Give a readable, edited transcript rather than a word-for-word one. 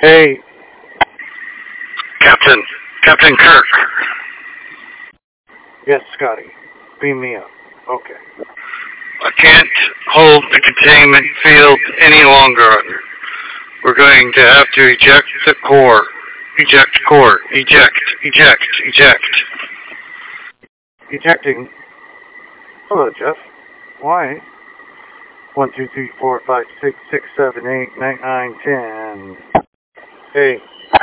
Hey, Captain Kirk. yes, Scotty. Beam me up. Okay. I can't hold the containment field any longer. We're going to have to eject the core. Eject core. Eject. Eject. Eject. Ejecting. Hello, Jeff. Why? 1, 2, 3, 4, 5, 6, 6, 7, 8, 9, 9, 10. Hey,